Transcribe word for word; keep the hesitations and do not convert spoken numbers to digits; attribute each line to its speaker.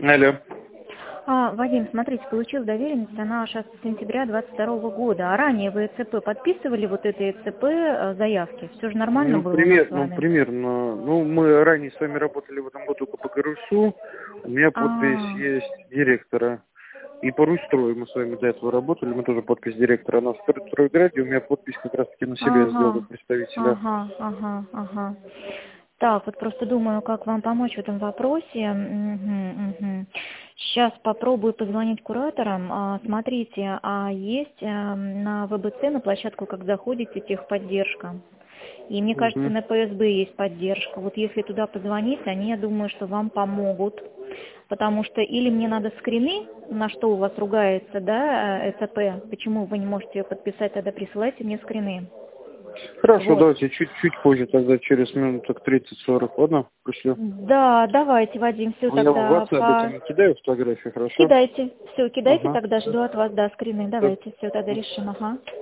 Speaker 1: Алло.
Speaker 2: А, Вадим, смотрите, получил доверенность, она аж с сентября двадцать второго года. А ранее вы ЭЦП подписывали вот это ЭЦП э, заявки? Все же нормально
Speaker 1: Ну,
Speaker 2: было у нас
Speaker 1: пример,
Speaker 2: с
Speaker 1: ну,
Speaker 2: вами?
Speaker 1: примерно. Ну, мы ранее с вами работали в этом году по ГРУСу. У меня подпись
Speaker 2: А,
Speaker 1: есть директора. И по Русстрою мы с вами до этого работали. Мы тоже подпись директора. Она в Стройграде. У меня подпись как раз-таки на себя я сделал
Speaker 2: ага,
Speaker 1: как представителя.
Speaker 2: ага, ага, ага. Так, вот просто думаю, как вам помочь в этом вопросе. Сейчас попробую позвонить кураторам. А, смотрите, а есть а, на ВБЦ, на площадку, как заходите, техподдержка. И мне кажется,
Speaker 1: Угу.
Speaker 2: на ПСБ есть поддержка. Вот если туда позвонить, они, я думаю, что вам помогут. Потому что или мне надо скрины, на что у вас ругается, да, ЭЦП, почему вы не можете ее подписать, тогда присылайте мне скрины.
Speaker 1: Хорошо,
Speaker 2: Вот.
Speaker 1: давайте чуть-чуть позже, тогда через минут тридцать-сорок, ладно? Пришлю.
Speaker 2: Да, давайте, Вадим, все
Speaker 1: Ну, я вам в
Speaker 2: тогда
Speaker 1: WhatsApp
Speaker 2: по...
Speaker 1: это кидаю фотографии, хорошо?
Speaker 2: Кидайте, все, кидайте,
Speaker 1: Ага.
Speaker 2: тогда жду от вас, да, скрины.
Speaker 1: Всё.
Speaker 2: Давайте, все, тогда решим, ага.